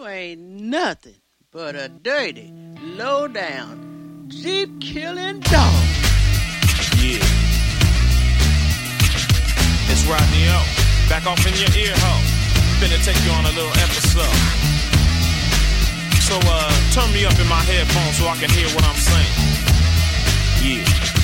ain't nothing but a dirty, low-down, Jeep-killing dog. Yeah. It's Rodney O. Back off in your ear hole. Finna take you on a little episode. So, turn me up in my headphones so I can hear what I'm saying. Yeah.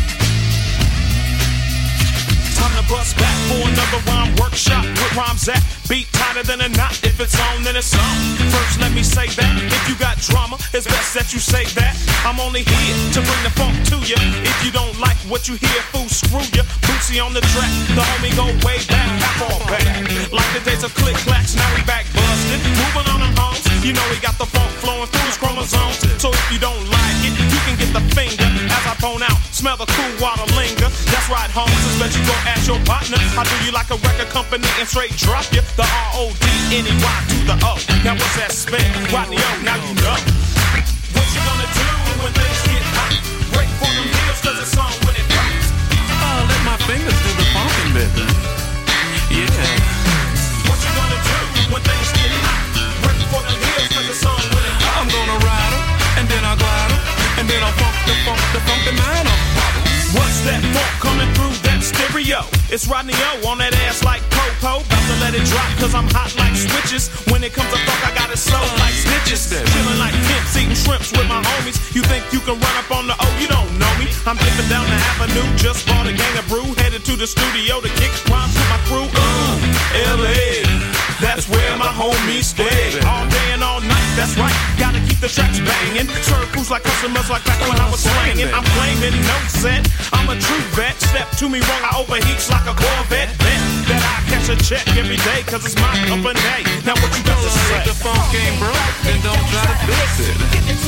Time to bust back for another rhyme workshop with rhymes that beat tighter than a knot. If it's on, then it's on. First, let me say that if you got drama, it's best that you say that. I'm only here to bring the funk to you. If you don't like what you hear, fool, screw you. Bootsy on the track, the homie go way back, half all back. Like the days of click clacks, now we back busted. Moving on them homes, you know we got the funk flowing through his chromosomes. So if you don't like it, you can get the finger as I phone out. Smell the cool water linger. That's right, homes. Just bet you go ask your partner. I do you like a record company and straight drop you. The RODNEY to the O. Now what's that spell? Rodney O, now you know. What you gonna do when things get hot? Break for them heels cause it's on when it drops. Let my fingers do the funkin', baby. Yeah. What you gonna do when things get hot? Break for them heels cause it's on when it drops. I'm gonna ride 'em, and then I'll glide 'em, and then I'll funk the man up. What's that funk coming through that stereo? It's Rodney O on that ass like Popo. About to let it drop cause I'm hot like switches. When it comes to funk I got it slow like stitches. Chillin' like pimps eating shrimps with my homies. You think you can run up on the O, you don't know me. I'm dipping down the avenue, just bought a gang of brew. Headed to the studio to kick rhymes with my crew. L.A., that's where my homies stay. All day and all night, that's right. Gotta keep the tracks banging. Serve foods like customers like back when I was slanging. I'm claiming no set. I'm a true vet. Step to me wrong, I overheats like a Corvette. Bet that I catch a check every day, cause it's my company. Now what you got to say? If the funk ain't broke, then don't try to fix it.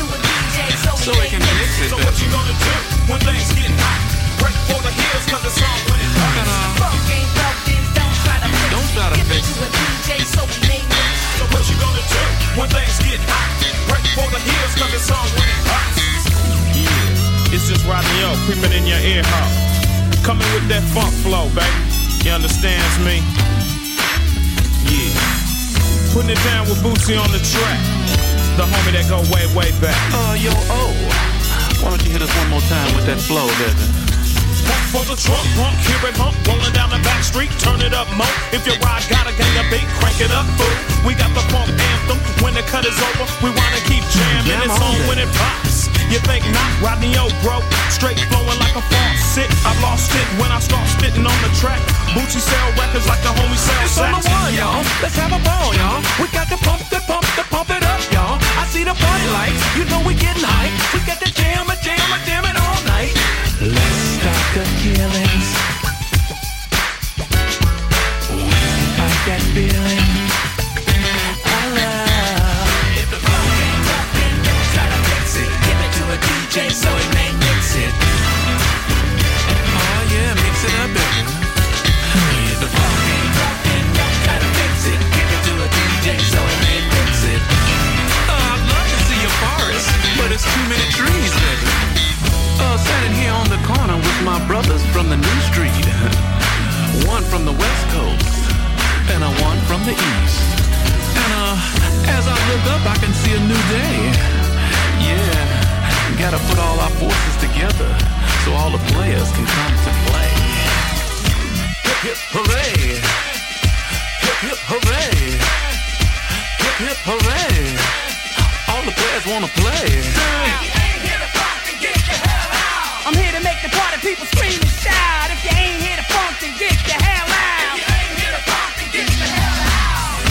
So it can mix it. So what you gonna do when things get hot? Break for the heels cause it's on when it drops. Funk ain't broke, then don't try to fix it. Don't try to fix it. Give it to a DJ so we name it. So what you gonna do when things get hot? Break for the heels cause it's on when it drops. Yeah, it's just Rodney O creeping in your ear hole. Coming with that funk flow, baby. You understands me? Yeah. Putting it down with Bootsy on the track. The homie that go way, way back. Yo, why don't you hit us one more time with that flow, baby? Funk for the trunk, punk, hear it hump, rolling down the back street, turn it up, mo. If your ride got a gang of beat, crank it up, fool. We got the funk anthem, when the cut is over, we wanna keep jamming, it's on when it pops. You think not, Rodney O, bro, straight flowing like a faucet. I lost it when I start spitting on the track. Bootsy sell records like the homie sell It's sacks. on the one, y'all. Let's have a ball, y'all. We got to pump it up, y'all. I see the party lights, you know we getting hype. We got to jam it all night. Let's start the killings. We fight that feeling. I love. If the funk ain't rough, then don't try to fix it. Give it to a DJ so he may mix it. Oh yeah, mix it up, baby. If the funk ain't rough, then don't try to fix it. Give it to a DJ so he may mix it. I'd love to see a forest, but it's too many trees, baby. Standing here on the corner with my brothers from the new street. One from the west coast, and one from the east. And as I look up, I can see a new day. Yeah, gotta put all our forces together so all the players can come to play. Hip hip hooray! Hip hip hooray! Hip hip hooray! All the players wanna play. I'm here to make the party people scream and shout. If you ain't here to funk, then get the hell out. If you ain't here to funk, then get the hell out.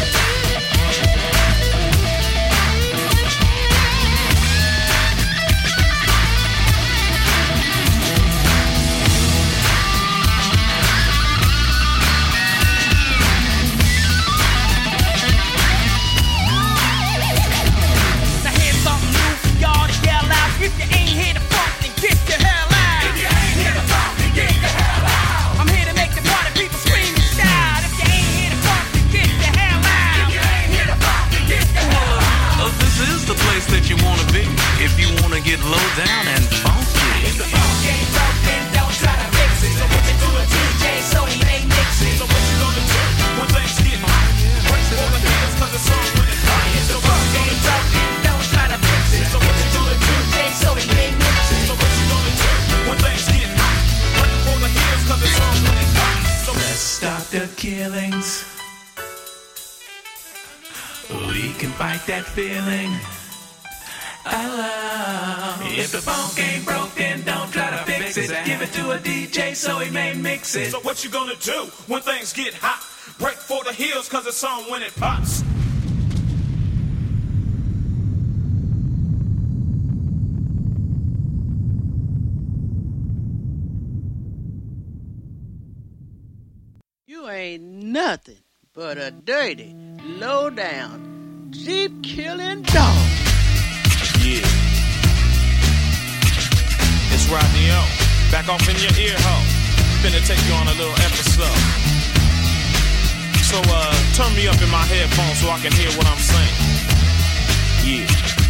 Now here's something new for y'all to yell out. If you ain't here to funk, then get the hell out. If you ain't here to funk, then get the hell out. I'm here to make the party people scream and shout. If you ain't here to funk, then get the hell out. If you ain't here to funk, then get the hell out. This is the place that you wanna be if you wanna get low down and funky. If the funk ain't broke, then don't try to fix it. So put it to a DJ so he may mix it. So what you gonna do when things get hot? Break for the heels cause it's on when it drops. We can fight that feeling I love. If the funk ain't broke, then don't try to fix it. Give it to a DJ so he may mix it. So what you gonna do when things get hot? Break for the hills cause it's on when it pops. You ain't nothing but a dirty, low-down, Jeep-killing dog. Yeah. It's Rodney O. Back off in your ear hole. Finna take you on a little episode. So, turn me up in my headphones so I can hear what I'm saying. Yeah.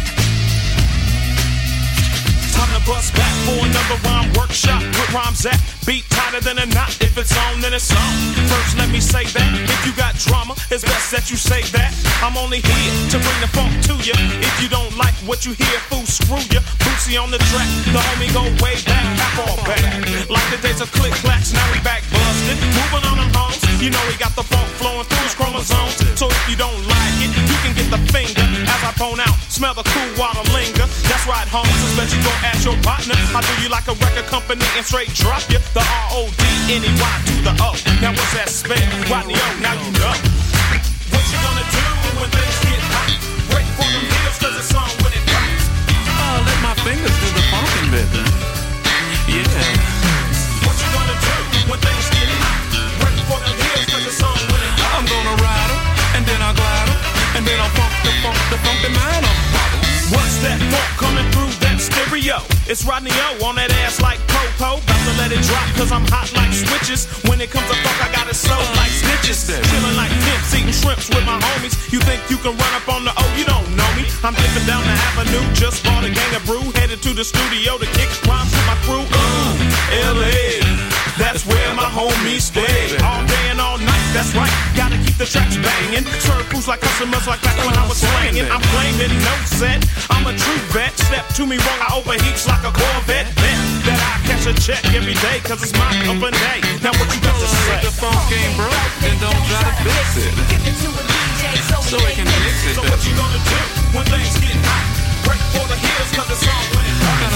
Time to bust back for another rhyme workshop with rhymes that beat tighter than a knot. If it's on, then it's on. First, let me say that if you got drama, it's best that you say that. I'm only here to bring the funk to you. If you don't like what you hear, fool, screw you. Bootsy on the track, the homie go way back, half all back. Like the days of click clacks, now we back busted. Moving on them homes, you know he got the funk flowing through his chromosomes. So if you don't like it, you can get the finger as I phone out. Smell the cool water linger. That's right, homies, especially gon' ask your partner. I do you like a record company and straight drop you. The R-O-D-N-E-Y to the O. Now what's that spell? Rodney O, now you know. What you gonna do when things get hot? Break for them hills cause it's on when it drops. Oh, let my fingers do the funkin', baby. Yeah. What you gonna do when things get hot? Break for them hills cause it's on when it drops. I'm gonna ride 'em, and then I'll glide 'em, and then I'll funk the mind up. What's that funk coming through that stereo? It's Rodney O on that ass like Popo. About to let it drop cause I'm hot like switches. When it comes to funk I got it so like snitches. Chillin' like pimps, eating shrimps with my homies. You think you can run up on the O, you don't know me. I'm dipping down the avenue, just bought a gang of brew. Headed to the studio to kick rhymes with my crew. L.A., that's where my homies stay. All day and all night, that's right. Gotta keep the tracks banging. Serve fools like customers like back when I was slanging. I'm claiming no set. I'm a true vet. Step to me wrong, I overheats like a Corvette. Bet that I cash a check every day, cause it's my company. Now what you got to say? If the funk ain't broke, then don't try to fix it. So it can mix it. So what you gonna do when things get hot? Break for the hills cause it's on when it drops.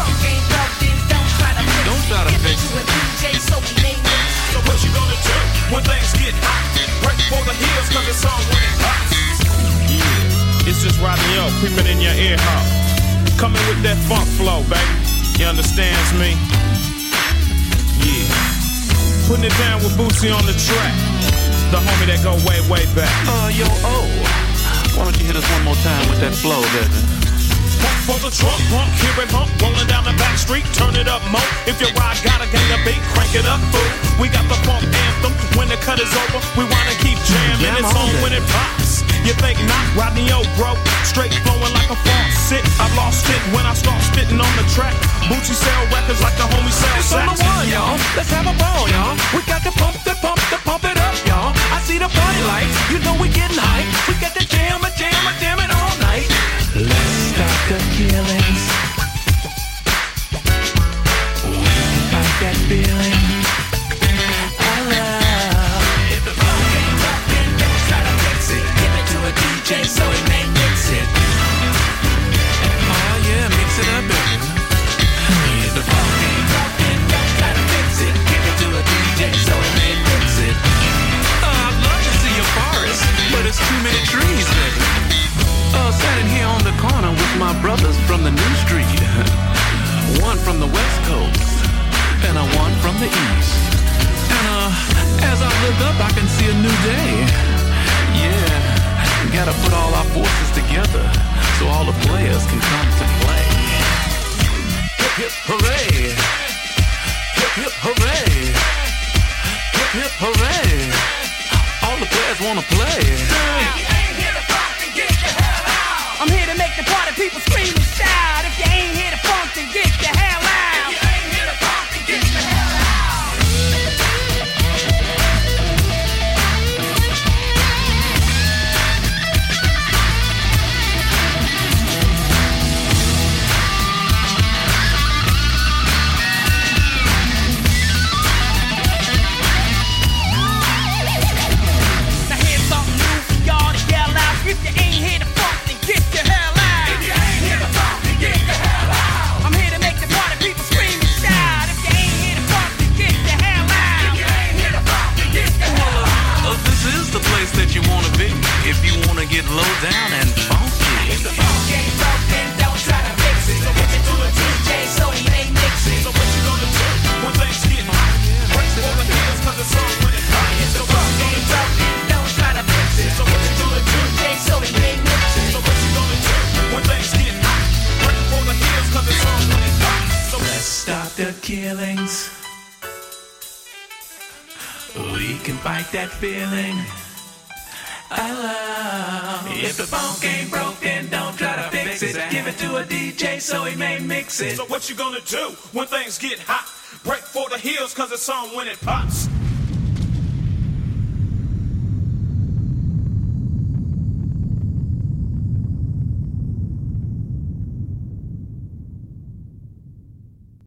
Don't try to fix it. So what you gonna do when things get hot? Break for the hills cause it's on when it drops. Yeah, it's just Rodney O creeping in your ear hole. Coming with that funk flow, baby. You understands me? Yeah. Putting it down with Bootsy on the track. The homie that go way, way back. Yo, why don't you hit us one more time with that flow, baby? For the trunk, pump, hear it hump, rolling down the back street, turn it up, mo. If your ride got a gang of beat, crank it up, fool. We got the funk anthem, when the cut is over, we wanna keep jamming, it's on when it pops. You think not, Rodney O broke, straight flowing like a faucet. I lost it when I start spitting on the track. Bootsy sell records like the homie sell It's sacks. on the one, y'all. Let's have a ball, y'all. We got to pump it up, y'all. I see the party lights, you know we getting hype. We got the jam it all night. Let's stop the killings. We can fight that feeling I love. If the funk ain't rockin', don't try to fix it. Give it to a DJ so he may mix it. Oh yeah, mix it up, baby. If the funk ain't rockin', don't try to fix it. Give it to a DJ so he may mix it. I'd love to see a forest, but it's too many trees, baby. Standing here on the corner with my brothers from the new street. One from the west coast and one from the east. And as I look up, I can see a new day. Yeah, gotta put all our forces together so all the players can come to play. Hip hip hooray! Hip hip hooray! Hip hip hooray! All the players wanna play. I'm here to make the party people scream and shout. If you ain't here to funk, then get the hell out. If you ain't here to funk, then get the hell out. Now here's something new for y'all to yell out. If you down and funky. If the funk ain't broken, don't try to fix it. So what you do to DJ so he may mix it? So what you gonna do when things get hot? Break for the heels 'cause it's on when it's hot. If the funk ain't broken, don't try to fix it. So what you gonna do? DJ so he may mix it. So what you gonna do when things get hot? Break for the heels 'cause it's on when it's hot. So Let's stop the killings. We can fight that feeling I love. If the funk ain't broke, then don't try to fix it. Give it to a DJ so he may mix it. So what you gonna do when things get hot? Break for the heels 'cause it's on when it pops.